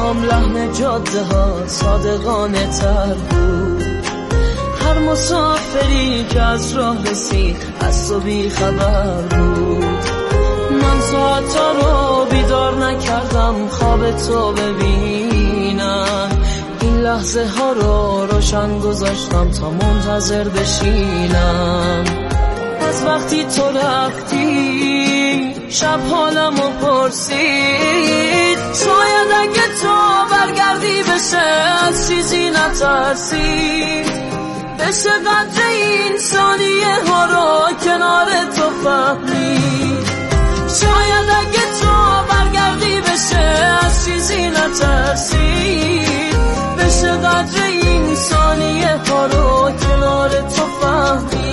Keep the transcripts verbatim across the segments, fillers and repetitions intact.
برام لحن جاده ها صادقانه تر بود. هر مسافری که از راه رسید از تو بی خبر بود. من ساعتا رو بیدار نکردم خواب تو ببینم. این لحظه ها رو روشن گذاشتم تا منتظر بشینم. از وقتی تو رفتی شب حالمو پرسید. شاید اگه تو برگردی بشه از چیزی نترسید. بشه قدر این ثانیه ها رو کنار تو فهمید. شاید اگه تو برگردی بشه از چیزی نترسید. بشه قدر این ثانیه ها رو کنار تو فهمید.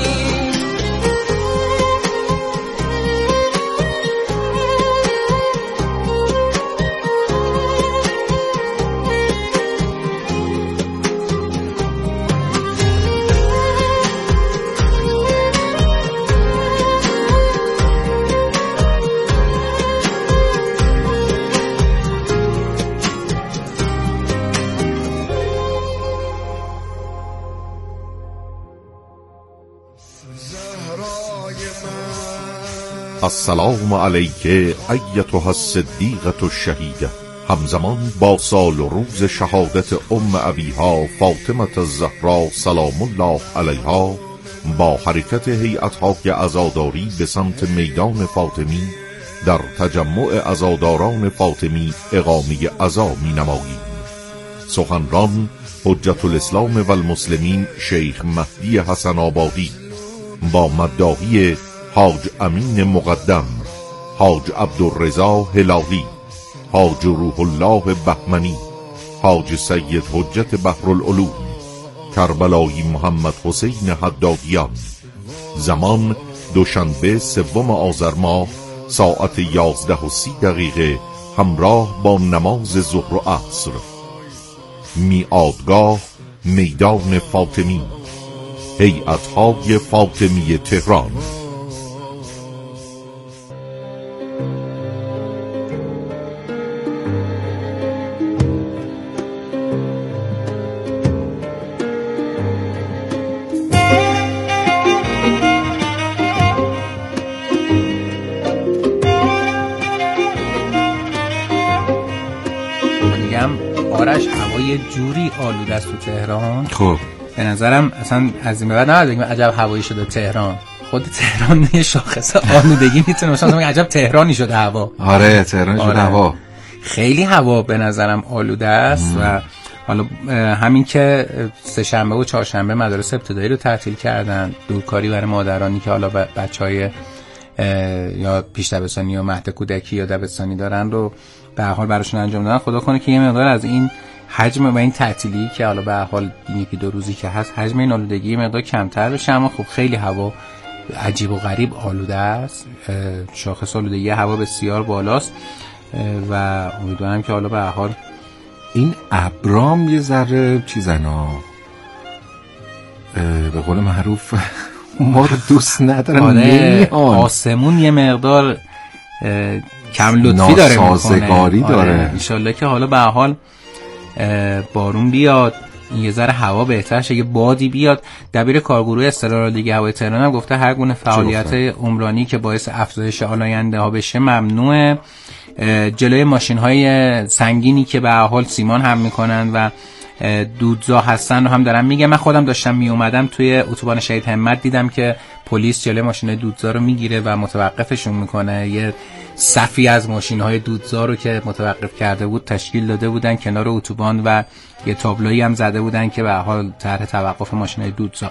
السلام علیک ایتها الصدیقة الشهیده. همزمان با سال و روز شهادت ام ابیها فاطمه الزهرا سلام الله علیها با حرکت هیئت‌های عزاداری به سمت میدان فاطمی در تجمع عزاداران فاطمی اقامه عزا می‌نماییم. سخنران حجت الاسلام و المسلمین شیخ مهدی حسن آبادی با مداحی حاج امین مقدم، حاج عبدالرضا هلالی، حاج روح الله بهمنی، حاج سید حجت بحرالعلوم، کربلایی محمد حسین حدادیان. زمان دوشنبه سوم آذر ماه ساعت یازده و سی دقیقه همراه با نماز ظهر و عصر. میعادگاه میدان فاطمی، هیئت‌های فاطمی تهران. آرش هوای جوری آلوده است تو تهران. خب به نظرم اصلا از این به بعد نباید بگیم عجب هوایی شده تهران. خود تهران یه شاخص آلودگی میتونه مثلا بگیم عجب تهرانی شده هوا. آره تهران شده آره. هوا خیلی هوا به نظرم آلوده است. و حالا همین که سه شنبه و چهارشنبه مدارس ابتدایی رو تعطیل کردن، دورکاری برای مادرانی که حالا بچهای یا پیش دبستانی یا مهد کودکی یا دبستانی دارن رو به هر حال براشون انجام دادن. خدا کنه که یه مقدار از این حجم و این تعطیلی که حالا به هر حال این یکی دو روزی که هست حجم این آلودگی یه مقدار کمتر بشه. اما خب خیلی هوا عجیب و غریب آلوده است. شاخص آلودگی هوا بسیار بالاست و امیدوارم که حالا به هر حال این ابرام یه ذره چیزنا به قول معروف ما رو دوست ندارن. آره آسمون یه مقدار کم لطفی داره، ناسازگاری داره. آره انشالله که حالا به هر حال بارون بیاد، یه ذره هوا بهتر شه، یه بادی بیاد. دبیر کارگروه اصلاح آلودگی هوای تهران هم گفته هر گونه فعالیت عمرانی که باعث افزایش آلاینده ها بشه ممنوعه. جلوی ماشین های سنگینی که به هر حال سیمان هم میکنن و دودزا هستن رو هم دارم میگه. من خودم داشتم می اومدم توی اتوبان شهید همت دیدم که پلیس جلوی ماشین‌های دودزا رو میگیره و متوقفشون میکنه. یه صفی از ماشین‌های دودزا رو که متوقف کرده بود تشکیل داده بودن کنار اتوبان و یه تابلویی هم زده بودن که به هر حال طرح توقف ماشین‌های دودزا.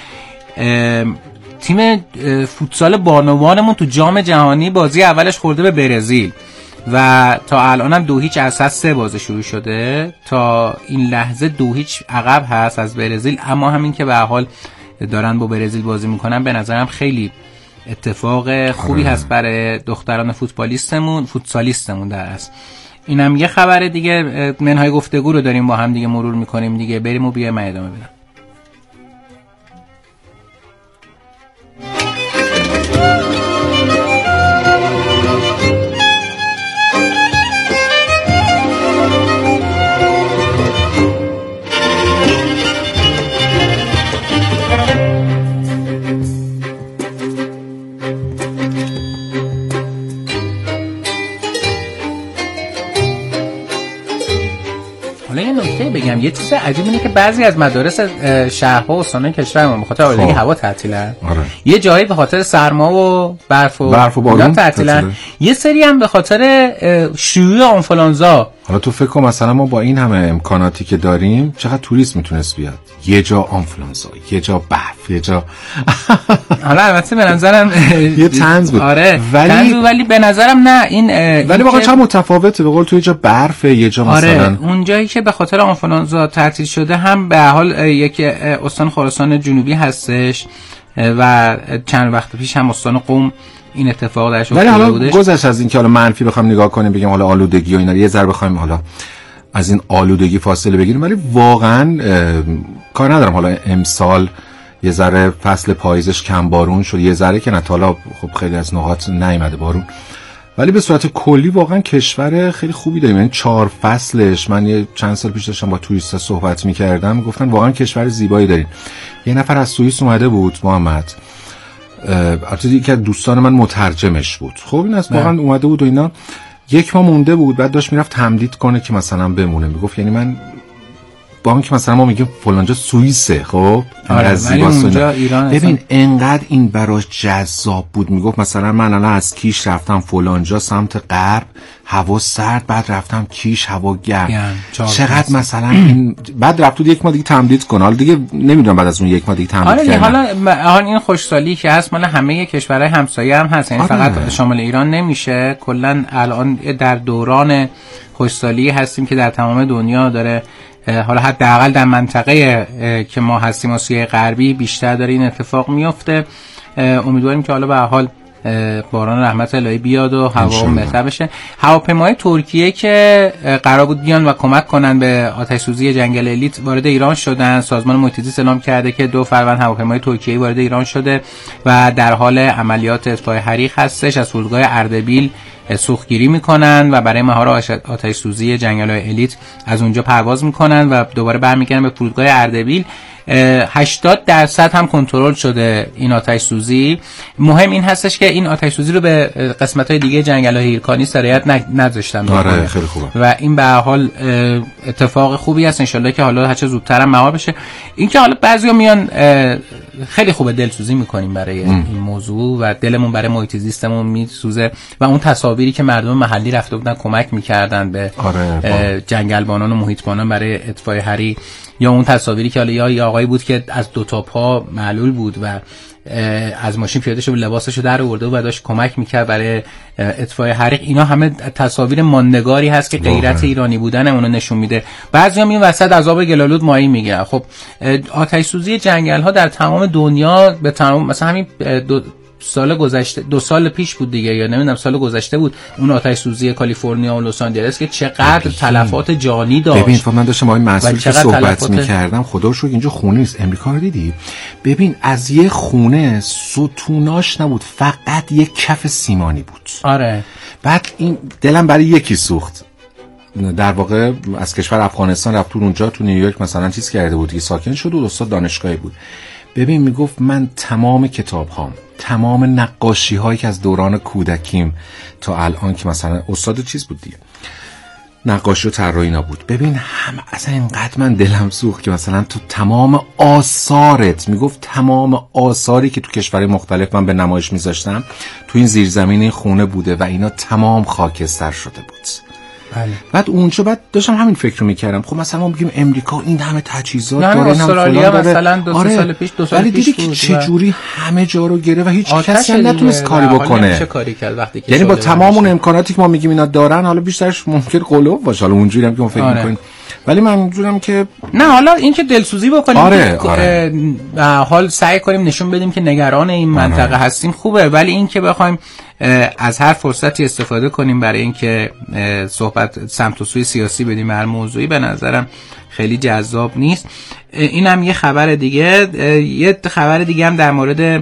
تیم فوتسال بانوانمون تو جام جهانی بازی اولش خورده به برزیل و تا الان هم دو هیچ از سه بازی شروع شده. تا این لحظه دو هیچ عقب هست از برزیل. اما همین که به هر حال دارن با برزیل بازی میکنن به نظرم خیلی اتفاق خوبی هست برای دختران فوتبالیستمون فوتسالیستمون در اصل. اینم یه خبر دیگه. منهای گفتگو رو داریم با هم دیگه مرور میکنیم دیگه. بریم و بیایم ادامه بدم. بگم یه چیز عجیب اینه که بعضی از مدارس شهرها و استان‌های کشورمون به خاطر آلودگی هوا تعطیلن. آره. یه جایی به خاطر سرما و برف و برف و بارون تعطیلن. یه سری هم به خاطر شیوع آنفولانزا. حالا تو فکر کن مثلا ما با این همه امکاناتی که داریم چقدر توریست میتونست بیاد، یه جا آنفولانزا، یه جا برف، یه جا حالا البته به نظرم یه طنز بود. آره ولی طنز بود، ولی به نظرم نه این ولی واقعا چقدر متفاوته. به قول تو یه جا برفه، یه جا مثلا آره اون جایی که به خاطر آنفولانزا تعطیل شده هم به حال یک استان خراسان جنوبی هستش و چند وقت پیش هم استان قم این اتفاق درش افتاده ولی حالا بودش. گذشت از این که حالا منفی بخوام نگاه کنیم بگیم حالا آلودگی و اینا یه ذره بخوایم حالا از این آلودگی فاصله بگیریم، ولی واقعا کار ندارم حالا امسال یه ذره فصل پاییزش کم بارون شد، یه ذره که نه حالا خب خیلی از نقاط نیامده بارون، ولی به صورت کلی واقعا کشور خیلی خوبی داریم. یعنی چهار فصلش، من یه چند سال پیش داشتم با توریستا صحبت می‌کردم گفتن واقعا کشور زیبایی داریم. یه نفر از سوئیس اومده بود، محمد، البته یکی از دوستان من مترجمش بود. خب این از واقعا اومده بود و اینا، یک ماه مونده بود، بعد داشت میرفت تمدید کنه که مثلا بمونه. میگفت یعنی من با هم که مثلا ما میگیم فلانجا سوئیسه، خب آره ولی اونجا ایران ببین انقدر این براش جذاب بود. میگفت مثلا من الان از کیش رفتم فلانجا سمت غرب، هوا سرد، بعد رفتم کیش هوا گرم، چقدر مثلا این بعد رفت بود یک ماه دیگه تمدید کنه. حالا دیگه نمیدونم بعد از اون یک ماه دیگه تمدید آره کنه. حالا این خوشسالی که هست مال همه کشورهای همسایه هم هست، یعنی آره. فقط شامل ایران نمیشه. کلا الان در دوران خوشسالی هستیم که در تمام دنیا داره، حالا حداقل در منطقه که ما هستیم آسیای غربی بیشتر داره این اتفاق میفته. امیدواریم که حالا به هر حال باران رحمت الهی بیاد و هوا بهتر بشه. هواپیمای ترکیه که قرار بود بیان و کمک کنن به آتش سوزی جنگل الیت وارد ایران شدن. سازمان محیط زیست اعلام کرده که دو فروند هواپیمای ترکیه وارد ایران شده و در حال عملیات اطفاء حریق هستش. از فرودگاه اردبیل سوختگیری میکنن و برای مهار آتش سوزی جنگل الیت از اونجا پرواز میکنن و دوباره برمیگردن به فرودگاه اردبیل. هشتاد درصد هم کنترل شده این آتش سوزی. مهم این هستش که این آتش سوزی رو به قسمت‌های دیگه جنگل‌های هیرکانی سرایت نذاشتن. آره خیلی خوبه و این به هر حال اتفاق خوبی است، ان شاءالله که حالا هر چه زودتر هم مهار بشه. این که حالا بعضیا میان خیلی خوبه دلسوزی میکنیم برای ام. این موضوع و دلمون برای محیط زیستمون میسوزه و اون تصاویری که مردم محلی رفته بودن کمک میکردن به آره جنگلبانان و محیطبانان برای اطفای حریق، یا اون تصاویری که حالا یا یه آقایی بود که از دو تا پا معلول بود و از ماشین پیاده شد و لباسشو در آورده و داشت کمک میکرد برای اطفای حریق. اینا همه تصاویر ماندگاری هست که غیرت ایرانی بودن اونو نشون میده. بعضیا میون وسط از آب گلالود ماهی میگیرن. خب آتش سوزی جنگل ها در تمام دنیا به تمام مثلا همین دو سال گذشته دو سال پیش بود دیگه یا نمیدونم سال گذشته بود اون آتش سوزی کالیفرنیا و لس آنجلس که چقدر تلفات جانی داشت. ببین من داشتم با این مسئول که صحبت تلفات... میکردم خدا رو شکر اینجا خونه نیست. امریکا رو دیدی؟ ببین از یه خونه ستوناش نبود، فقط یه کف سیمانی بود. آره بعد این دلم برای یکی سوخت. در واقع از کشور افغانستان رفت تو اونجا تو نیویورک مثلا چیز کرده بود که ساکن شد و استاد دانشگاهی بود. ببین میگفت من تمام کتاب هام، تمام نقاشی هایی که از دوران کودکیم تا الان که مثلا استاد چیز بود دیگه، نقاشی و طراحی اینا بود، ببین هم اصلا اینقدر من دلم سوخت که مثلا تو تمام آثارت، میگفت تمام آثاری که تو کشورهای مختلف من به نمایش میذاشتم تو این زیرزمین این خونه بوده و اینا تمام خاکستر شده بود. بله. بعد اونجا بعد داشتم همین فکر رو میکردم، خب مثلا ما میگیم امریکا این همه تجهیزات داره، استرالیا مثلا دو آره. سال پیش دو سال ولی پیش دیدی که چه جوری همه جا رو گره و هیچ کسی هم نتونست کاری بکنه. کاری کرد وقتی که یعنی با تمام اون امکاناتی که ما میگیم اینا دارن، حالا بیشترش ممکن قلوب باشه، حالا اونجوری هم که ما فکر آره. میکنیم، ولی من اونجورم که نه، حالا این که دلسوزی بکنیم آره. که آره. حال سعی کنیم نشون بدیم که نگران این منطقه آره. هستیم خوبه، ولی این که بخوایم از هر فرصتی استفاده کنیم برای اینکه صحبت سمت و سوی سیاسی بدیم هر موضوعی، به نظرم خیلی جذاب نیست. این هم یه خبر دیگه. یه خبر دیگه هم در مورد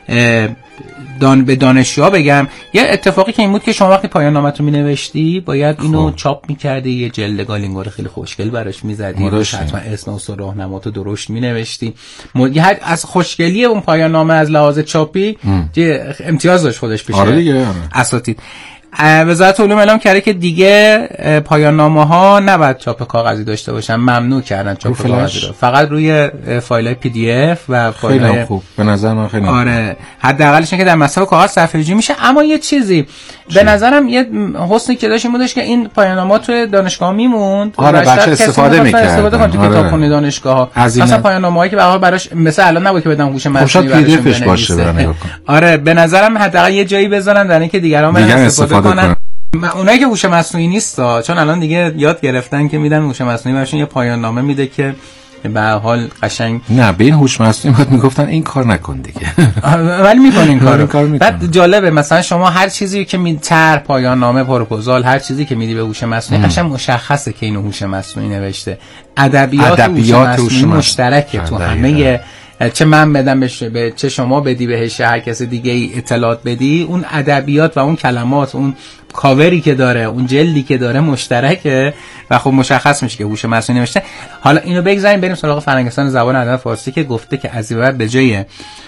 دان به دانشجوها بگم. یه اتفاقی که این بود که شما وقتی پایان نامتون می‌نوشتی باید اینو خوب. چاپ می‌کردی، یه جلد گالینگور خیلی خوشگل براش می‌زدی، حتما اسم و راهنماتو درشت می‌نوشتی. مد... از خوشگلی اون پایان نامه از لحاظ چاپی امتیاز داشت خودش پیش آره دیگه. اساتید. وزارت علوم اعلام کرده که دیگه پایان نامه ها نباید چاپ کاغذی داشته باشن، ممنوع کردن چاپ کاغذی رو، فقط روی فایل پی دی اف و فایل خیلی خوب به نظر من خیلی آره حداقلش اینه که در مصرف کاغذ صرفه‌جویی میشه. اما یه چیزی به نظرم یه حسنی که داشت این بودش که این پایان نامه توی دانشگاه میموند، آره بچه استفاده می‌کردن، استفاده کنن تو آره. کتابخونه دانشگاه‌ها، مثلا پایان نامه‌ای که به هر براش مثلا الان نبود که بدن هوش مصنوعی پی دی افش باشه برام. آره به نظرم حداقل یه جایی بذارن در اینکه دیگران برن استفاده, استفاده کنن. کنن. اونایی که هوش مصنوعی نیستا، چون الان دیگه یاد گرفتن که میدن هوش مصنوعی براشون یه پایان نامه میده که به هر حال قشنگ. نه به این هوش مصنوعی باید میگفتن این کار نکن دیگه، ولی میکنن این کارو. کار بعد جالبه مثلا شما هر چیزی که می طرح پایان نامه پروپوزال هر چیزی که میدی به هوش مصنوعی قشنگ مشخصه که اینو هوش مصنوعی نوشته. ادبیات هوش مصنوعی مشترکه تو همه، چه من بدم به چه شما بدی بهش، هر کسی دیگه ای اطلاعات بدی، اون ادبیات و اون کلمات، اون کاوری که داره، اون جلدی که داره مشترکه و خب مشخص میشه که هوش مصنوعی نوشته. حالا اینو بگذاریم بریم سراغ فرهنگستان زبان ادب فارسی که گفته که از این بعد به جای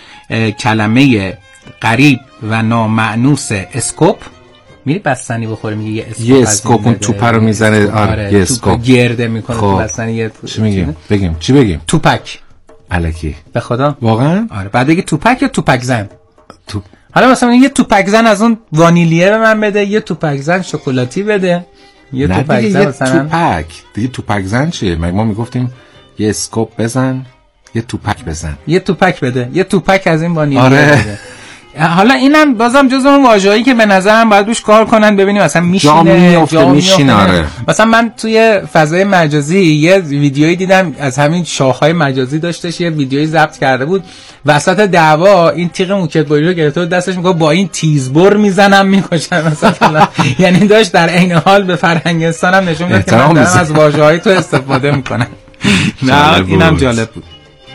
کلمه غریب و نامأنوس اسکوپ میری بستنی بخوری میگه یه اسکوپ، یه اسکوپ اون توپ رو میزنه. آره یه اسکوپ گرده میکنه خب. بستنی یه چی میگیم بگیم چی بگیم توپک الکی به خدا واقعا. آره بعد دیگه توپک یا توپک زن توپ. حالا مثلا یه توپک زن از اون وانیلیه به من بده، یه توپک زن شکلاتی بده، یه توپک زن مثلا توپک دیگه. توپک زن چیه؟ مگه ما میگفتیم یه اسکوپ بزن یه توپک بزن، یه توپک بده، یه توپک از این وانیلیه آره. بده. حالا اینم بازم جزو اون واژه‌ای که به نظرم باید روش کار کنن ببینیم مثلا میشینه جا میشینه. آره. مثلا من توی فضای مجازی یه ویدیویی دیدم از همین شاخهای مجازی داشتش یه ویدیویی ضبط کرده بود وسط دعوا این تیغ موکتباری رو گرفته بود دستش میگه با این تیزبر میزنم میکشم مثلا یعنی داشت در عین حال به فرهنگستان هم نشون داد که من دارم از واژه‌های تو استفاده میکنم. نه اینم جالب بود.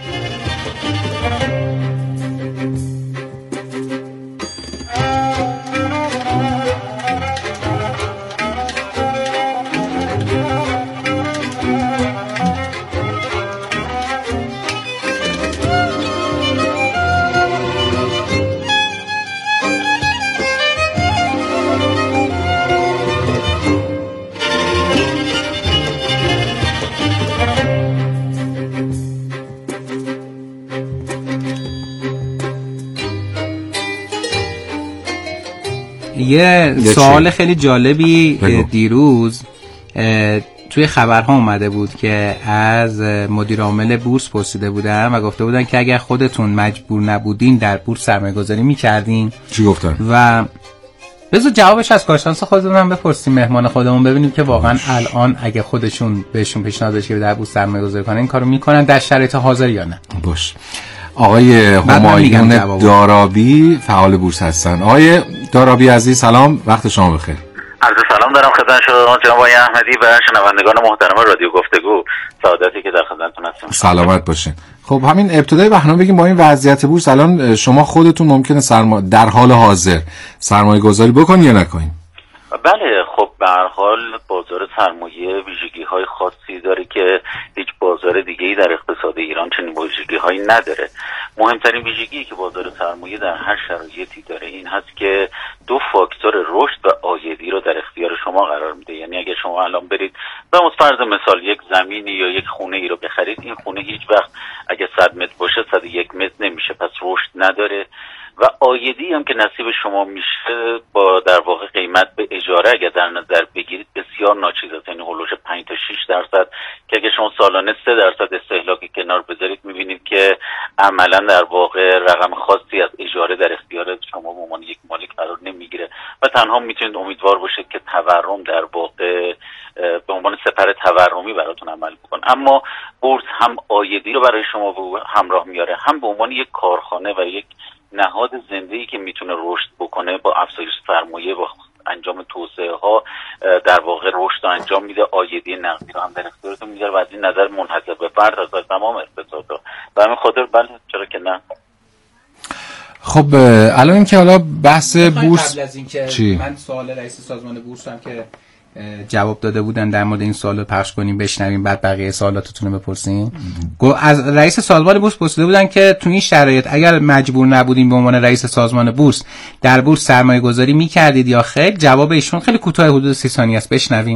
یه سوال خیلی جالبی بگو. دیروز توی خبرها اومده بود که از مدیر عامل بورس پرسیده بودن و گفته بودن که اگر خودتون مجبور نبودین در بورس سرمایه گذاری میکردین. چی گفتن؟ و بذار جوابش از کارشناس خودمون هم بپرسیم، مهمان خودمون، ببینیم که واقعا الان اگه خودشون بهشون پیشنهاد بشه که در بورس سرمایه گذاری کنن این کارو میکنن در شرایط حاضر یا نه. باش. آقای همایون دارابی فعال بورس هستن. آقای دارابی عزیز سلام، وقت شما بخیر. عرض سلام دارم خدمت شما جناب آقای احمدی و شنوندگان محترم رادیو گفتگو. سعادتی که در خدمتتون هستم. سلامت باشین. خب همین ابتدای برنامه بگیم با این وضعیت بورس الان شما خودتون ممکنه سرما... در حال حاضر سرمایه گذاری بکنید یا نکنید؟ بله خب به هر حال بازار سرمایه ویژگی‌های خاصی داره که هیچ بازار دیگه‌ای در اقتصاد ایران چنین ویژگی‌هایی نداره. مهمترین ویژگی که بازار سرمایه در هر شرایطی داره این هست که دو فاکتور رشد و عایدی رو در اختیار شما قرار میده. یعنی اگه شما الان برید به فرض مثال یک زمینی یا یک خونه ای رو بخرید، این خونه هیچ وقت اگه صد متر باشه صد و یک متر نمیشه، پس رشد نداره و عایدی هم که نصیب شما میشه با در واقع قیمت به اجاره اگر در نظر بگیرید بسیار ناچیز است، یعنی هولوش پنج تا شش درصد که اگه شما سالانه سه درصد استهلاکی کنار بذارید میبینید که عملا در واقع رقم خاصی از اجاره در اختیار شما به عنوان یک مالک قرار نمیگیره و تنها میتونید امیدوار باشید که تورم در واقع به عنوان سپر تورمی براتون عمل بکنه. اما بورس هم عایدی رو برای شما همراه میاره، هم به عنوان یک کارخانه و یک نهاد زنده‌ای که میتونه رشد بکنه با افزایش سرمایه و انجام توسعه ها در واقع رشد انجام میده، عایدی نقدی رو هم در اختیارتون میذاره و از این نظر منحصر به فرد از تمام اقتصادها. و همین خاطر بله چرا که نه. خب الان این که حالا بحث بورس قبل از اینکه چی؟ من سوال رئیس سازمان بورس هم که جواب داده بودن در مورد این سوالو پخش کنیم بشنویم بعد بقیه سوالاتتون رو بپرسین. از رئیس سازمان بورس پرسیده بودن که تو این شرایط اگر مجبور نبودیم به عنوان رئیس سازمان بورس در بورس سرمایه گذاری میکردید یا خیر؟ جواب ایشون خیلی کوتاه حدود سی ثانیه است، بشنویم.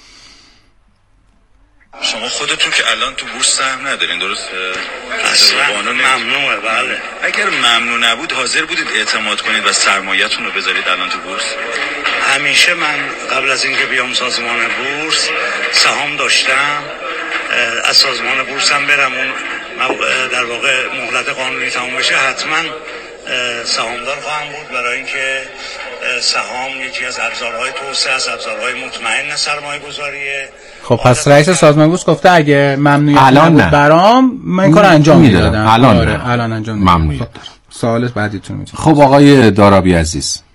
شما خودتون که الان تو بورس سهم ندارین درسته؟ اصلا ممنوعه. بله. اگر ممنوع نبود حاضر بودید اعتماد کنید و سرمایه‌تون رو بذارید الان تو بورس؟ همیشه من قبل از اینکه بیام سازمان بورس سهام داشتم. از سازمان بورس هم برم اون در واقع مهلت قانونی تموم بشه حتما سهامدار خواهم بود، برای اینکه سهام یکی از ابزارهای توسعه است، ابزارهای مطمئن سرمایه گذاریه. خب پس رئیس سازمان بورس گفته اگه ممنوعیت نبود برام من کار انجام میدادم. الان آره الان انجام میدم. ممنوعیت دارم. سوال بعدیتون میتونید. خب آقای دارابی عزیز،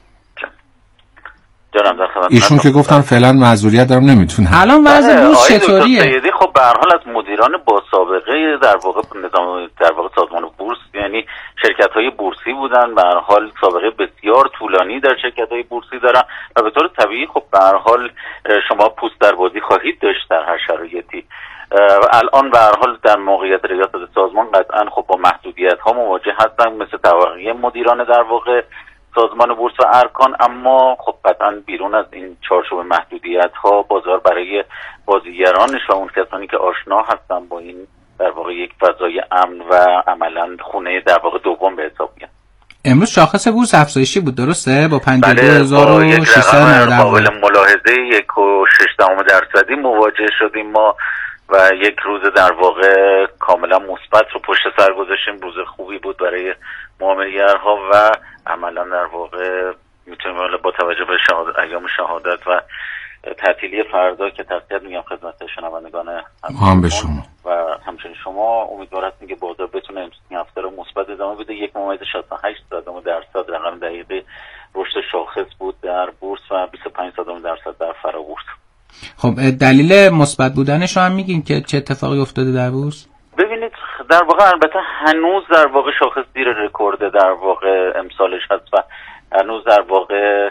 ایشون که گفتن فعلا معذوریت دارم نمیتونم. الان وضع بورس چطوریه؟ خب به هر حال از مدیران با سابقه در واقع نظام در واقع سازمان بورس، یعنی شرکت‌های بورسی بودن، به هر حال سابقه بسیار طولانی در شرکت‌های بورسی دارن و به طور طبیعی خب به هر حال شما پوست در بازی خواهید داشت در هر شرایطی. الان به هر حال در موقعیت ریاست سازمان قطعا خب با محدودیت‌ها مواجه هستن مثل توقیع مدیران در واقع سازمان بورس و ارکان، اما خب قطعا بیرون از این چارچوب محدودیت ها بازار برای بازیگرانش و اون کسانی که آشنا هستن با این در واقع یک فضای امن و عملا خونه در واقع دوم به حساب میاد. امروز شاخص بورس افزایشی بود درسته؟ با پنجاه و دو هزار و ششصد و نود قابل ملاحظه یک و شش دهم درصدی مواجه شدیم ما و یک روز در واقع کاملا مثبت رو پشت سر گذاشتیم. روز خوبی بود برای معامله‌گرها و عملا در واقع میتونیم با توجه به شهادت ایام شهادت و تعطیلی فردا که تسلیت میگم خدمت شنوندگان هم به شما و همچنین شما، امیدوار هستیم که بازار بتونه این هفته رو مثبت ادامه بده. یک ممیز شصت و هشت درصد رقم دقیقه رشد شاخص بود در بورس و بیست و پنج درصد در فرابورس. خب دلیل مثبت بودنش رو هم میگین که چه اتفاقی افتاده در بورس؟ ببینید در واقع البته هنوز در واقع شاخص زیر رکورد در واقع امسالش هست و هنوز در واقع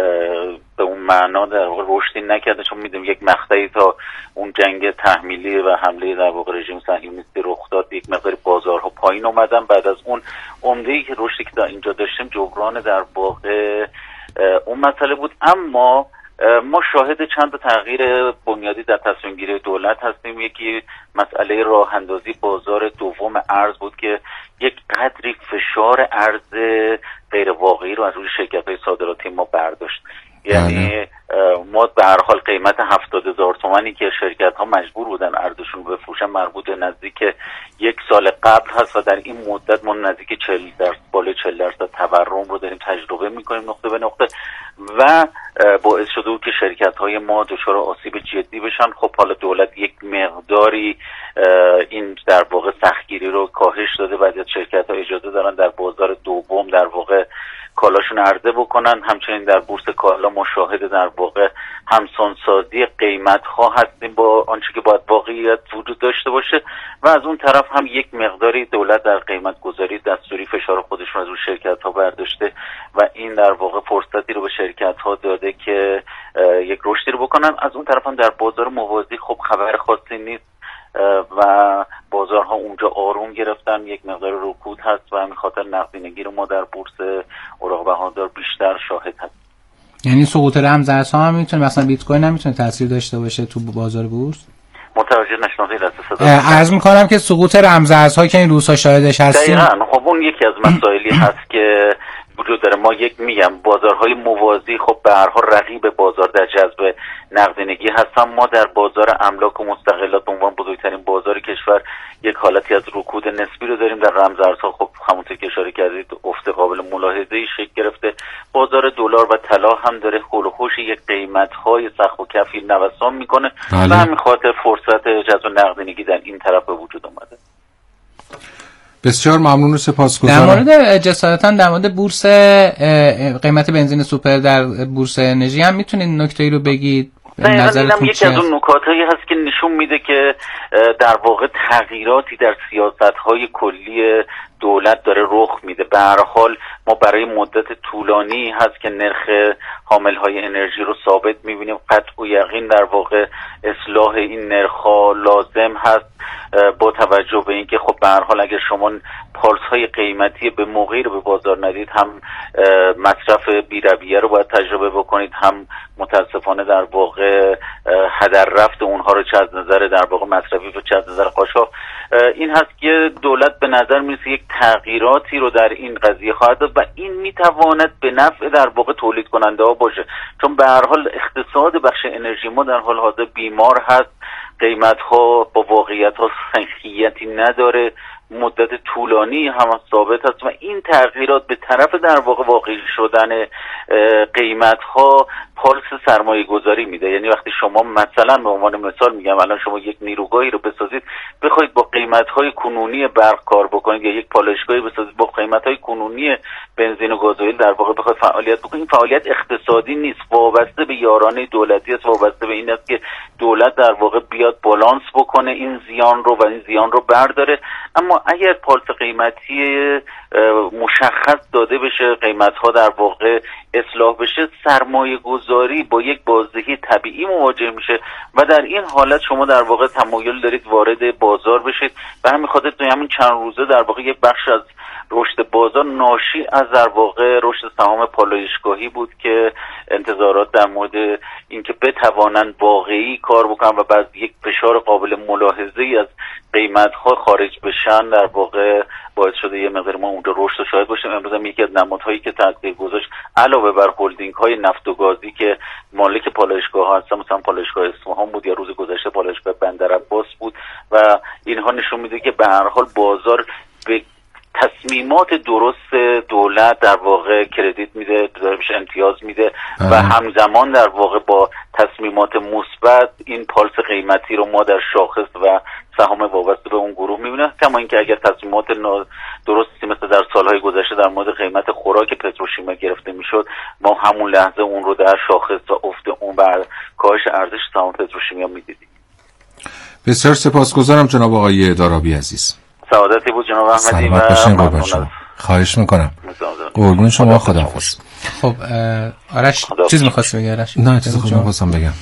به اون معنا در واقع رشدی نکرده، چون میدونیم یک مقطعی تا اون جنگ تحمیلی و حمله در واقع رژیم صهیونیستی رخ داد یک مقدار بازارها پایین اومدن. بعد از اون عمده‌ای که رشدی که در اینجا داشتیم جبران در واقع اون مسئله بود. اما ما شاهد چند تا تغییر بنیادی در تصمیم گیری دولت هستیم. یکی مسئله راه اندازی بازار دوم ارز بود که یک قدری فشار ارز غیر واقعی رو از روی شرکت‌های صادراتی ما برداشت. یعنی ما به هر حال قیمت هفتاد هزار تومانی که شرکت‌ها مجبور بودن ارزشون رو بفروشن مربوط به نزدیک یک سال قبل هست و در این مدت ما نزدیک چهل درصد بالای چهل درصد تورم رو داریم تجربه می‌کنیم نقطه به نقطه و باعث شده بود که شرکت‌های ما دچار آسیب جدی بشن. خب حالا دولت یک مقداری این در واقع سختگیری رو کاهش داده، بعضی از شرکت‌ها اجازه دارن در بازار دوم در واقع کالاشون عرضه بکنن. همچنین در بورس کالا ما شاهد در واقع همسانسازی قیمت‌ها هستیم با آنچه که باید واقعیت وجود داشته باشه و از اون طرف هم یک مقداری دولت در قیمت گذاری دستوری فشار خودشون از روی شرکت‌ها برداشته و این در واقع فرصتی رو به شرکت‌ها داده که یک رشدی رو بکنن. از اون طرف هم در بازار موازی خب خبر خاصی نیست و بازارها اونجا آروم گرفتن، یک مقدار رکود هست و همین خاطر نقدینگی رو ما در بورس اوراق بهادار بیشتر شاهد هست. یعنی سقوط رمزارزها هم میتونه مثلا بیت کوین نمیتونه تاثیر داشته باشه تو بازار بورس؟ متوجه نشدم دست صدا. عرض میکنم که سقوط رمزارزها که این روزها شاهدش هستیم. دقیقاً خب اون یکی از مسائلی هست که وجود داره. ما یک میگم بازارهای موازی خب به هر حال رقیب بازار در جذب نقدینگی هستن. ما در بازار املاک و مستقلات به عنوان بزرگترین بازار کشور یک حالتی از رکود نسبی رو داریم. در رمزارزها خب همونطور که اشاره کردید افت قابل ملاحظه‌ای شکل گرفته. بازار دلار و طلا هم داره هول و هوش یک قیمت‌های سقف و کفی نوسان میکنه و همین خاطر فرصت جذب نقدینگی در این طرف به وجود اومده. بسیار ممنون و سپاسگزارم. در مورد جسارتا در مورد بورس قیمت بنزین سوپر در بورس انرژی هم میتونید نکته‌ای رو بگید؟ نظرتون یکی از اون نکاتایی هست که نشون میده که در واقع تغییراتی در سیاست‌های کلی دولت داره رخ میده. به هر حال ما برای مدت طولانی هست که نرخ حامل‌های انرژی رو ثابت میبینیم. قطع و یقین در واقع اصلاح این نرخ‌ها لازم هست با توجه به اینکه خب به هر حال اگر شما پالس‌های قیمتی به موقعی رو به بازار ندید، هم مصرف بی‌رویه رو باید تجربه بکنید، هم متاسفانه در واقع هدر رفت اونها رو چه از نظر در واقع مصرفی و چه از نظر قاچاق. این هست که دولت به نظر میرسه یک تغییراتی رو در این قضیه خواهد داد و این میتواند به نفع در واقع تولید کننده ها باشه، چون به هر حال اقتصاد بخش انرژی ما در حال حاضر بیمار هست، قیمت ها با واقعیت ها سنخیتی نداره، مدت طولانی هم ثابت هست و این تغییرات به طرف در واقع واقعی شدن قیمت ها پالس سرمایه گذاری میده. یعنی وقتی شما مثلا به عنوان مثال میگم الان شما یک نیروگاهی رو بسازید، بخواید با قیمت های کنونی برق کار بکنید یا یک پالایشگاهی بسازید با قیمت های کنونی بنزین و گازوئیل در واقع بخواید فعالیت بکنید، این فعالیت اقتصادی نیست، وابسته به یارانه دولتی است، وابسته به این است که دولت در واقع بیاد بالانس بکنه این زیان رو و این زیان رو برداره. اما اگر پالس قیمتی مشخص داده بشه، قیمت ها در واقع اصلاح بشه، سرمایه گذاری با یک بازدهی طبیعی مواجه میشه و در این حالت شما در واقع تمایل دارید وارد بازار بشید. به همین خاطر تو همین چند روزه در واقع یک بخش از رشد بازار ناشی از در واقع رشد سهام پالایشگاهی بود که انتظارات در مورد اینکه بتوانند واقعی کار بکنن و بعد یک فشار قابل ملاحظه‌ای از قیمت‌ها خارج بشن در واقع باعث شده یه مقدار ما اونجا رشد رو شاهد باشیم. امروز هم یکی از نمادهایی که تاثیر گذاشت علاوه بر هلدینگ‌های نفت و گازی که مالک پالایشگاه‌ها هستن، مثلا پالایشگاه اصفهان بود یا روز گذشته پالایشگاه بندرعباس بود و اینها نشون میده که به هر حال بازار به تصمیمات درست دولت در واقع کردیت میده، بهش امتیاز میده و همزمان در واقع با تصمیمات مثبت این پالس قیمتی رو ما در شاخص و سهام وابسته به اون گروه میبینیم. کما اینکه اگر تصمیمات درستی مثل در سالهای گذشته در مورد قیمت خوراک پتروشیمیا گرفته میشد، ما همون لحظه اون رو در شاخص و افت اون بر کاهش ارزش سهام پتروشیمیا میدیدیم. بسیار سپاسگزارم جناب آقای دارابی عزیز. سعادتی بود جناب احمدی و ممنونم. خواهش میکنم. قربون شما، خداحافظ. خب آرش چیز می‌خواستی بگی آرش؟ نه چیز خودم می‌خواستم بگم.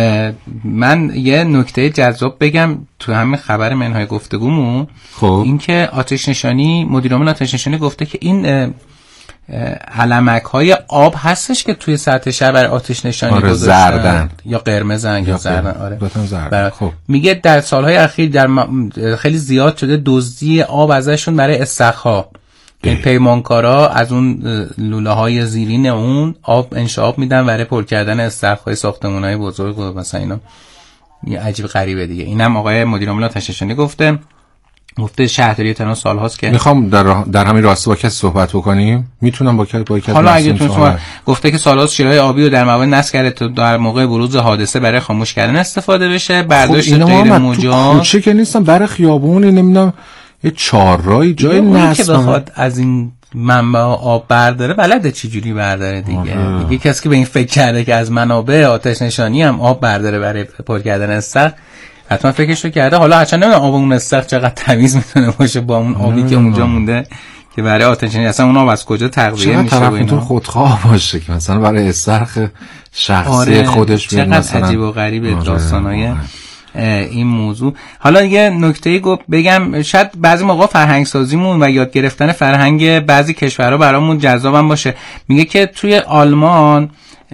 من یه نکته جذاب بگم تو همین خبر منهای گفتگومون. خب اینکه آتش نشانی مدیر عامل آتش نشانی گفته که این علمک های آب هستش که توی سطح شهر برای آتش نشانی آره گذاشتن یا قرمزن یا زردن. آره زردن. خب میگه در سالهای اخیر در م... خیلی زیاد شده دزدی آب ازشون برای استخرها. این پیمانکارا از اون لوله های زیرین اون آب انشعاب میدن برای پر کردن استخرهای ساختمان‌های بزرگ و مثلا اینا. یه عجیب غریبه دیگه. اینم آقای مدیر عامل آتش نشانی گفته. گفته شهرداری تهران سال‌هاست که میخوام در در همین راسته با کسی صحبت بکنیم. میتونم با کسی با کسی حالا اگه تو صحبت... گفته که سال‌هاست شیرهای آبی رو در موارد نصب کرده تا در موقع بروز حادثه برای خاموش کردن استفاده بشه. برداشت خب غیر مجاز. کوچه که نیستم، برای خیابون نمیدونم یه چهارراهی جای نصب که بخواد از این منبع آب برداره بلده چی جوری برداره دیگه. دیگه کسی که به این فکر کرده که از منابع آتش نشانی هم آب برداره برای پر کردن استخر حتما فکرشو کرده. حالا هرچند نمیدونم آب اون استخر چقدر تمیز میتونه باشه با اون آبی که اونجا مونده که برای آتش نشانی اصلا اون آب از کجا تغذیه میشه. چقدر طرفتون خودخواه باشه که مثلا برای استخر شخصی آره خودش بیاد مثلا. چقدر عجیب و غریبه آره داستانای آره. این موضوع. حالا یه نکته بگم، شاید بعضی موقع فرهنگ سازیمون و یاد گرفتن فرهنگ بعضی کشورها برامون جذابم باشه. میگه که توی آلمان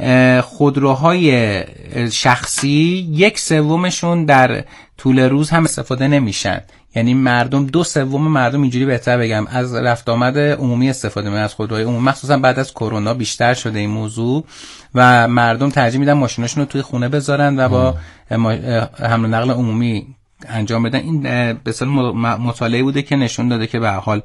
خودروهای شخصی یک سومشون در طول روز هم استفاده نمیشن. یعنی مردم دو سوم مردم اینجوری بهتر بگم از رفت آمد عمومی استفاده میکنن از خودروهای عمومی، مخصوصا بعد از کرونا بیشتر شده این موضوع و مردم ترجیح میدن ماشیناشون رو توی خونه بذارن و با حمل و نقل عمومی انجام بدن. این به اصطلاح مطالعه بوده که نشون داده که به هر حال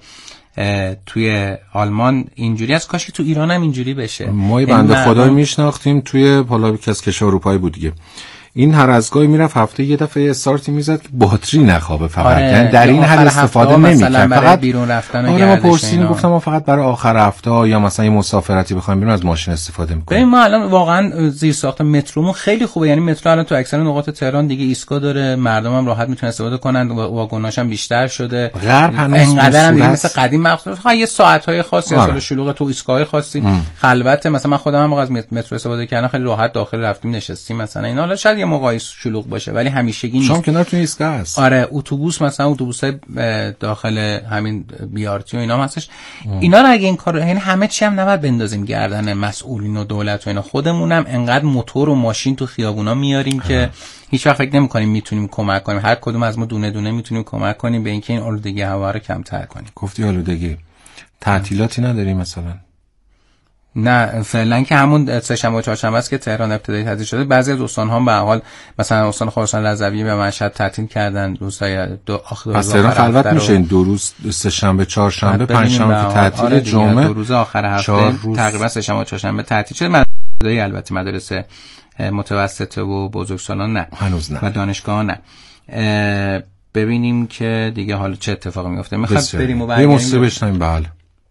توی آلمان اینجوری است. کاش که تو ایران هم اینجوری بشه. ما بنده خدای میشناختیم توی حالا کس کشور اروپایی بود دیگه، این هر از گاهی میرفت هفته یه دفعه استارتی میزد که باتری نخوابه فقط. آره، یعنی در این حد استفاده نمی‌کرد. فقط بیرون رفتن و آره ما پرسیدیم گفتم ما فقط برای آخر هفته یا مثلا یه مسافرتی بخوایم بیرون از ماشین استفاده می‌کنیم. ببین ما الان واقعا زیر ساخت مترومون خیلی خوبه. یعنی مترو الان تو اکثر نقاط تهران دیگه ایستگاه داره، مردم هم راحت میتونن استفاده کنن، واگناش هم بیشتر شده. غرب هنوز اینقدر هم مثل قدیم مخصوصا فقط یه ساعت‌های خاصی اصلا شلوغ تو ایستگاه خاصی خلوت. مثلا من خودم هم موقع از مترو استفاده کردم خیلی راحت داخل رفتیم نشستیم مثلا اینا. حالا شاید یه موقعی شلوغ باشه ولی همیشگی نیست. شام کنارتون ایستگاه هست. آره اتوبوس مثلا اتوبوسای داخل همین بی آر تی و اینا هستش. اینا رو اگه این کارو یعنی همه چی هم نباید بندازیم گردن مسئولین و دولت و اینا، خودمونم انقدر موتور و ماشین تو خیابونا میاریم اه. که هیچ وقت فکر نمی‌کنیم میتونیم کمک کنیم. هر کدوم از ما دونه دونه میتونیم کمک کنیم به اینکه این آلودگی هوا رو کمتر کنیم. گفتی آلودگی تعطیلاتی نداریم مثلا؟ نه فعلا که همون سه شنبه و چهارشنبه است که تهران ابتدایی تعطیل شده. بعضی از استان‌ها به هر حال مثلا استان خراسان رضوی به مشهد تعطیل کردن روزهای دو آخر پس تهران خلوت میشه این دو روز، سه شنبه چهارشنبه پنج شنبه تعطیل، آره جمعه دو روز آخر هفته تقریبا سه شنبه و چهارشنبه تعطیل شده. مدرسه البته مدرسه متوسطه و بزرگسالان نه هنوز نه و دانشگاه نه. ببینیم که دیگه حالا چه اتفاقی میفته. میخواد بریم و برگردیم. یه موسیقی بشنویم. بله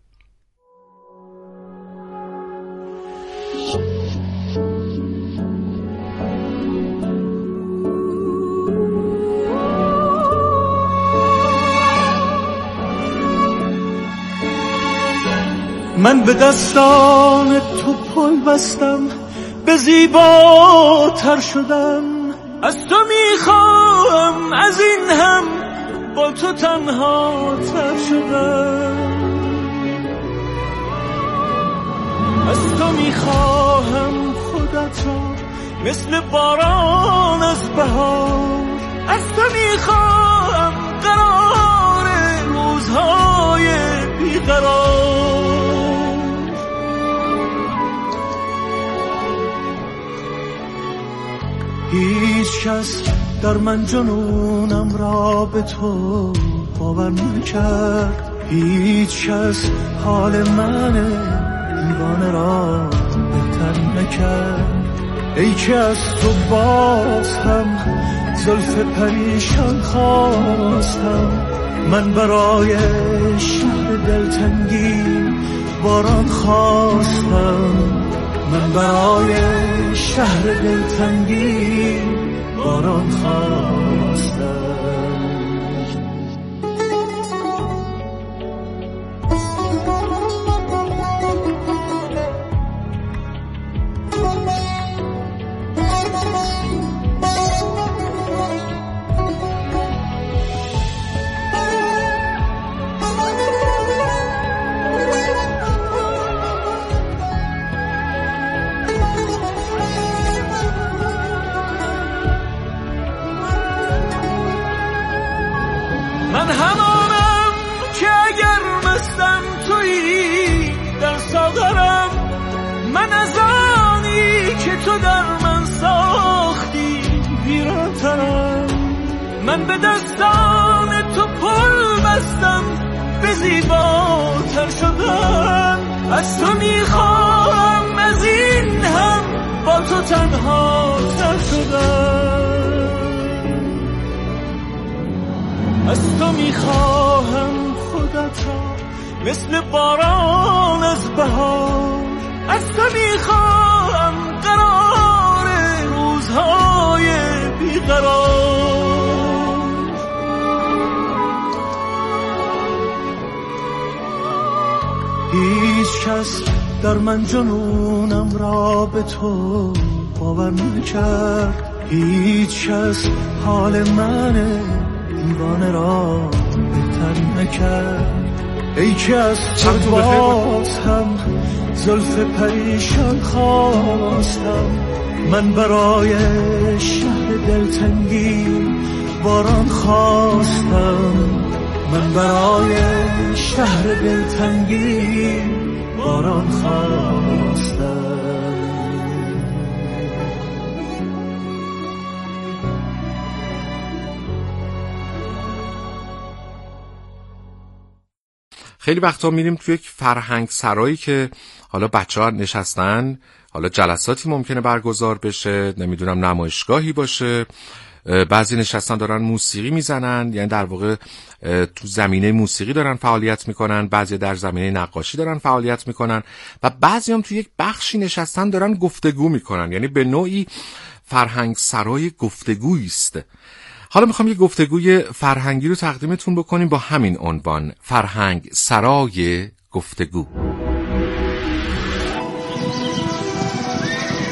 من به دستان تو پل بستم، به زیباتر شدم. از تو میخواهم از این هم با تو تنها تر شدم. از تو میخواهم خودت را مثل باران از بهار. از تو میخواهم قرار روزهای بیقرار. هیچ کس در من جنونم را به تو باور نکرد. هیچ کس حال من دیوانه را بهتر نکرد. ای که از تو باز هم زلف پریشان خواستم. من برای شهر دلتنگی باران خواستم. من برای شهر دلتنگی باران خواستم. من همانم که اگر مستم تویی در ساغرم. من از آنی که تو در من ساختی پیراترم. من به دستان تو پل بستم، به زیباتر شدم. از تو میخواهم از این هم با تو تنها تر شدم. از تو میخواهم خودت را مثل باران از بهار. از تو میخواهم قرار روزهای بیقرار. هیچ کس در من جنونم را به تو باور نکرد. هیچ کس حال من دیوانه را بهتر نکرد. ای که از تو باز هم زلف پریشان خواستم. من برای شهر دلتنگی باران خواستم. من برای شهر دلتنگی باران خواستم. خیلی وقتا میریم توی یک فرهنگ سرایی که حالا بچه‌ها نشستن، حالا جلساتی ممکنه برگزار بشه، نمیدونم نمایشگاهی باشه، بعضی نشستن دارن موسیقی میزنن، یعنی در واقع تو زمینه موسیقی دارن فعالیت میکنن، بعضی در زمینه نقاشی دارن فعالیت میکنن و بعضی هم تو یک بخشی نشستن دارن گفتگو میکنن، یعنی به نوعی فرهنگ سرای گفتگویی است. حالا میخوام یه گفتگوی فرهنگی رو تقدیمتون بکنیم با همین عنوان، فرهنگ سرای گفتگو.